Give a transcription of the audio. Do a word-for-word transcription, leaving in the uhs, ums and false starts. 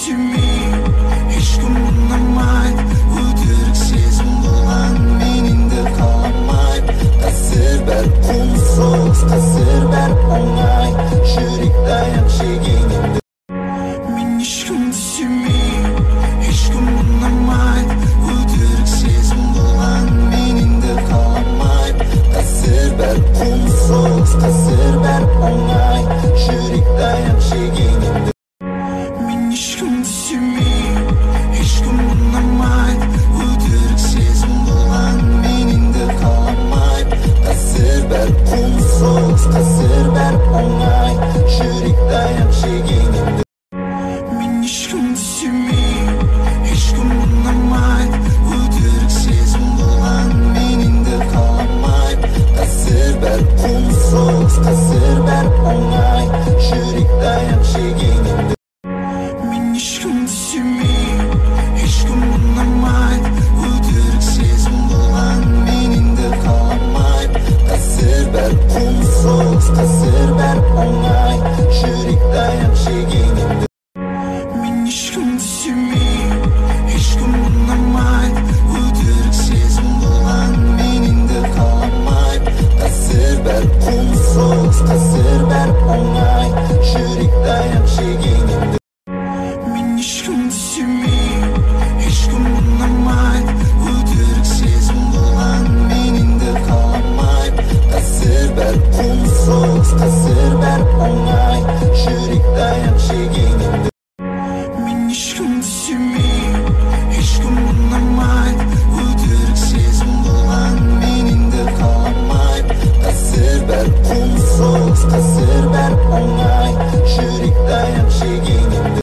түсінбеймін, ешкім ұнамайды. Өтірік сезім болған меніңді қаламайды. Қазір бәрі қуым соғыс, қазір бәрі оңай. Жүрек даяқ жегенімді мен ешкімді сүймеймін, ешкім ұнамайды. Өтірік сезім болған меніңді қаламайды. Қазір бәрі қуым соғыс, қазір бәрі оңай. Жүрек даяқ жегенімді мен ешкімді сүймеймін, ешкім ұнамайды. Өтірік сезім болған меніңді қаламайды. Қазір бәрі қуым соғыс, қазір бәрі оңай. Жүрек даяқ жегенімді мен ешкімді сүймеймін, ешкім ұнамайды. Өтірік сезім болған меніңді қаламайды. Қазір бәрі қуым соғыс, қазір бәрі оңай. Жүрек даяқ жегенімді мен ешкімді сүймеймін, ешкім ұнамайды. Өтірік сезім болған меніңді қаламайды. Қазір бәрі қуым соғыс, қазір бәрі оңай. Жүрек даяқ жегенімді мен ешкімді сүймеймін, ешкім ұнамайды. Өтірік сезім болған меніңді қаламайды. Қазір бәрі қуым соғыс, қазір бәрі оңай. Жүрек даяқ жегенімді мен ешкімді сүймеймін, ешкім ұнамайды. Өтірік сезім болған меніңді қаламайды. Қазір бәрі қуым соғыс, қазір бәрі оңай. Жүрек даяқ жегенімді мен ешкімді сүймеймін, ешкім ұнамайды. Өтірік сезім болған меніңді қаламайды. Қазір бәрі қуым соғыс, қазір бәрі оңай. Жүрек даяқ жегенімді